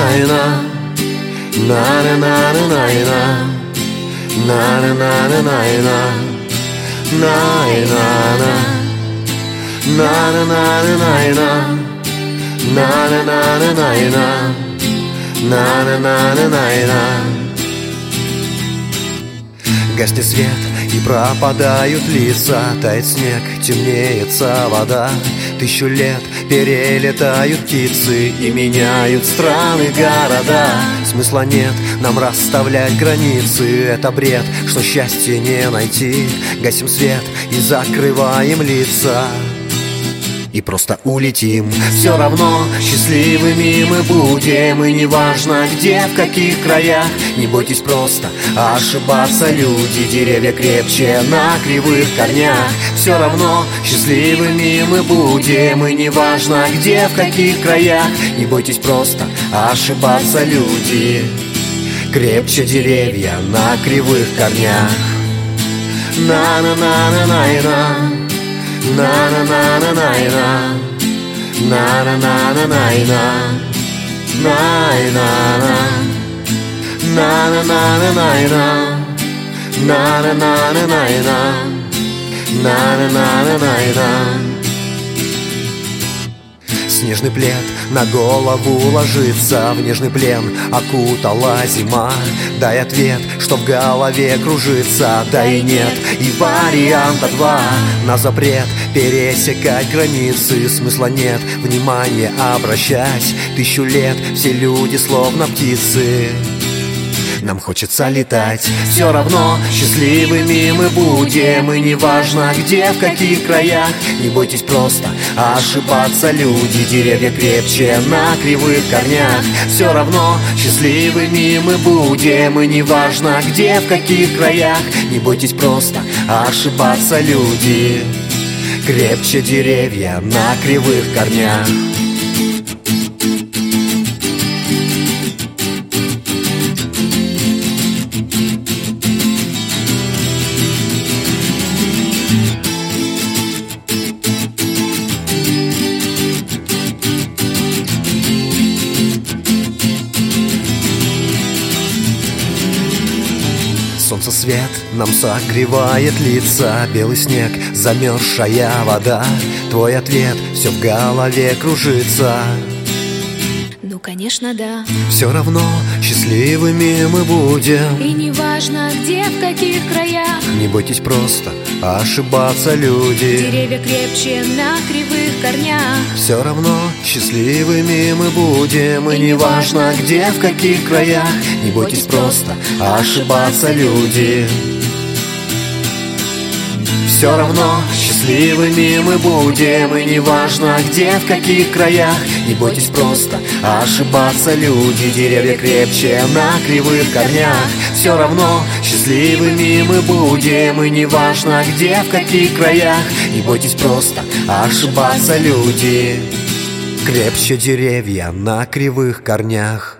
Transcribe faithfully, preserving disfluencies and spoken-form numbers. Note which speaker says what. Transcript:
Speaker 1: на-на-на-на-на, на-на-на-на-на-на, на-на-на-на-на-на, на-на-на, на-на-на-на-на-на, на-на-на-на-на-на, на-на-на-на-на-на. Гаснет свет и пропадают лица, тает снег, темнеется вода. Тысячу лет перелетают птицы и меняют страны, города. Смысла нет нам расставлять границы, это бред, что счастье не найти. Гасим свет и закрываем лица и просто улетим. Все равно счастливыми мы будем, и неважно где, в каких краях. Не бойтесь просто ошибаться, люди, деревья крепче на кривых корнях. Все равно счастливыми мы будем, и неважно где, в каких краях. Не бойтесь просто ошибаться, люди, крепче деревья на кривых корнях. На-на-на-на-на-на, на-на-на-на-на-на, на-на-на-на-на-на, на-на-на, на-на-на-на-на-на, на-на-на-на-на-на, на-на-на-на-на-на. Снежный плед на голову ложится, в нежный плен окутала зима. Дай ответ, что в голове кружится, да и нет, и варианта два. На запрет пересекать границы смысла нет, внимание обращать. Тысячу лет все люди словно птицы, нам хочется летать. Все равно счастливыми мы будем, и неважно где, в каких краях. Не бойтесь просто ошибаться, люди, деревья крепче на кривых корнях. Все равно счастливыми мы будем, и неважно где, в каких краях. Не бойтесь просто ошибаться, люди, крепче деревья на кривых корнях. Солнце свет нам согревает лица, белый снег, замерзшая вода. Твой ответ, все в голове кружится.
Speaker 2: Ну, конечно, да.
Speaker 1: Все равно счастливыми мы будем,
Speaker 2: и неважно где, в каких краях.
Speaker 1: Не бойтесь просто ошибаться, люди,
Speaker 2: деревья крепче на кривых корнях.
Speaker 1: Все равно счастливыми мы будем, и, и неважно где, в каких краях. Не бойтесь просто ошибаться, люди, все равно счастливыми мы будем, и неважно где, в каких краях. Не бойтесь просто ошибаться, люди, деревья крепче на кривых корнях. Все равно счастливыми мы будем, и неважно где, в каких краях. Не бойтесь просто ошибаться, люди, крепче деревья на кривых корнях.